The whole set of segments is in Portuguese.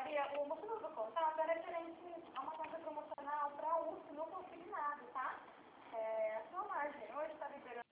Maria, o motivo do contato é referente a uma conta promocional para uso não consignado, tá? A sua margem hoje está liberando.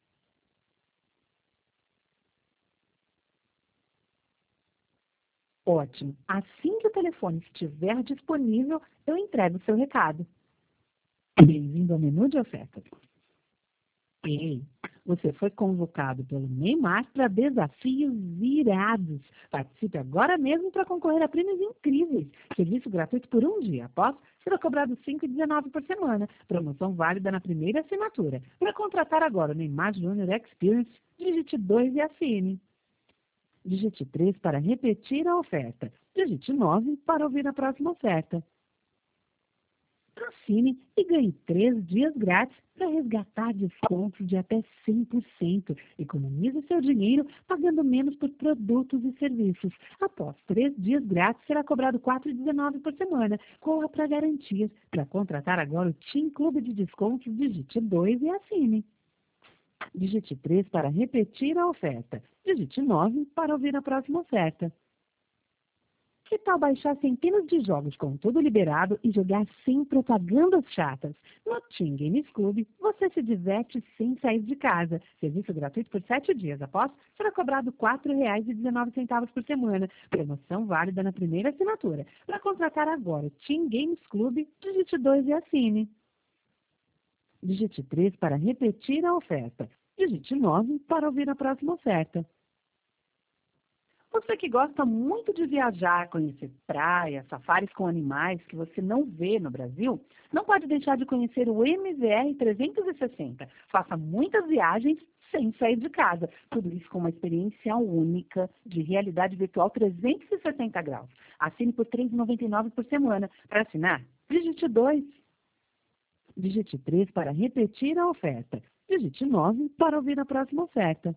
Ótimo. Assim que o telefone estiver disponível, eu entrego o seu recado. Bem-vindo ao menu de ofertas. Ei, você foi convocado pelo Neymar para desafios irados. Participe agora mesmo para concorrer a prêmios incríveis. Serviço gratuito por um dia. Após, será cobrado R$ 5,19 por semana. Promoção válida na primeira assinatura. Para contratar agora o Neymar Júnior Experience, digite 2 e assine. Digite 3 para repetir a oferta. Digite 9 para ouvir a próxima oferta. Assine e ganhe 3 dias grátis para resgatar descontos de até 100%. Economize seu dinheiro pagando menos por produtos e serviços. Após 3 dias grátis, será cobrado R$ 4,19 por semana. Corra para garantir. Para contratar agora o Team Clube de Descontos, digite 2 e assine. Digite 3 para repetir a oferta. Digite 9 para ouvir a próxima oferta. Que tal baixar centenas de jogos com tudo liberado e jogar sem propagandas chatas? No Team Games Club, você se diverte sem sair de casa. Serviço gratuito por 7 dias. Após, será cobrado R$ 4,19 por semana. Promoção válida na primeira assinatura. Para contratar agora o Team Games Club, digite 2 e assine. Digite 3 para repetir a oferta. Digite 9 para ouvir a próxima oferta. Você que gosta muito de viajar, conhecer praias, safaris com animais que você não vê no Brasil, não pode deixar de conhecer o MVR 360. Faça muitas viagens sem sair de casa. Tudo isso com uma experiência única de realidade virtual 360 graus. Assine por R$ 3,99 por semana. Para assinar, digite 2. Digite 3 para repetir a oferta. Digite 9 para ouvir a próxima oferta.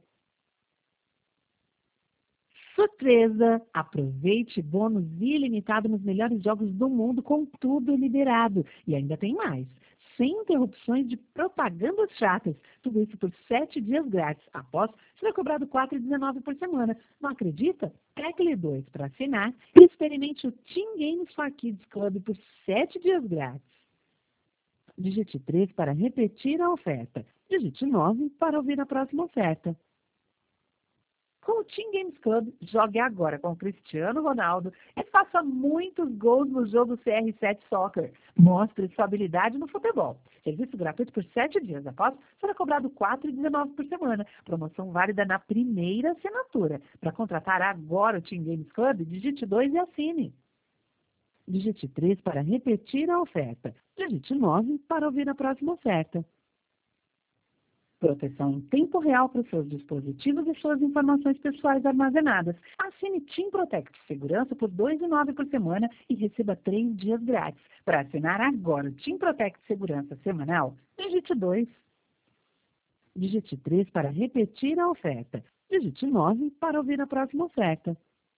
Surpresa! Aproveite bônus ilimitado nos melhores jogos do mundo com tudo liberado. E ainda tem mais. Sem interrupções de propagandas chatas. Tudo isso por 7 dias grátis. Após, será cobrado R$ 4,19 por semana. Não acredita? Tecle 2 para assinar e experimente o Team Games for Kids Club por 7 dias grátis. Digite 3 para repetir a oferta. Digite 9 para ouvir a próxima oferta. Com o Team Games Club, jogue agora com o Cristiano Ronaldo e faça muitos gols no jogo CR7 Soccer. Mostre sua habilidade no futebol. Serviço gratuito por 7 dias. Após, será cobrado R$ 4,19 por semana. Promoção válida na primeira assinatura. Para contratar agora o Team Games Club, digite 2 e assine. Digite 3 para repetir a oferta. Digite 9 para ouvir a próxima oferta. Proteção em tempo real para os seus dispositivos e suas informações pessoais armazenadas. Assine Team Protect Segurança por R$ 2,09 por semana e receba 3 dias grátis. Para assinar agora o Team Protect Segurança semanal, digite 2. Digite 3 para repetir a oferta. Digite 9 para ouvir a próxima oferta.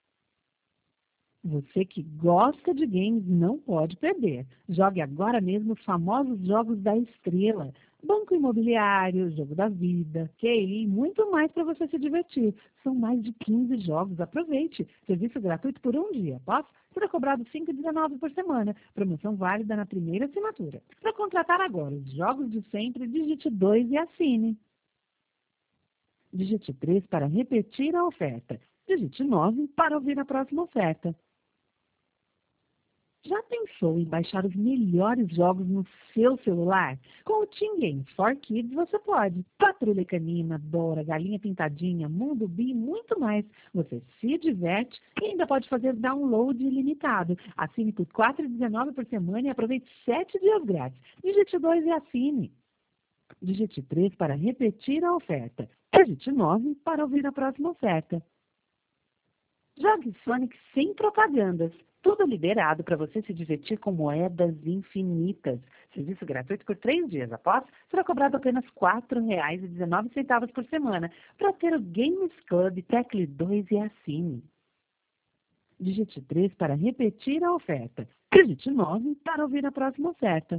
Você que gosta de games não pode perder. Jogue agora mesmo os famosos jogos da estrela. Banco Imobiliário, Jogo da Vida, QI e muito mais para você se divertir. São mais de 15 jogos. Aproveite. Serviço gratuito por um dia. Após, será cobrado R$ 5,19 por semana. Promoção válida na primeira assinatura. Para contratar agora os jogos de sempre, digite 2 e assine. Digite 3 para repetir a oferta. Digite 9 para ouvir a próxima oferta. Já pensou em baixar os melhores jogos no seu celular? Com o Team Games for Kids você pode. Patrulha Canina, Dora, Galinha Pintadinha, Mundo Bee e muito mais. Você se diverte e ainda pode fazer download ilimitado. Assine por R$ 4,19 por semana e aproveite 7 dias grátis. Digite 2 e assine. Digite 3 para repetir a oferta. Digite 9 para ouvir a próxima oferta. Jogue Sonic sem propagandas. Tudo liberado para você se divertir com moedas infinitas. Serviço gratuito por 3 dias. Após, será cobrado apenas R$ 4,19 por semana. Para ter o Games Club, tecle 2 e assine. Digite 3 para repetir a oferta. Digite 9 para ouvir a próxima oferta.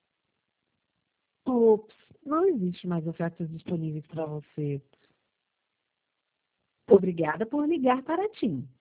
Ops, não existe mais ofertas disponíveis para você. Obrigada por ligar para a TIM.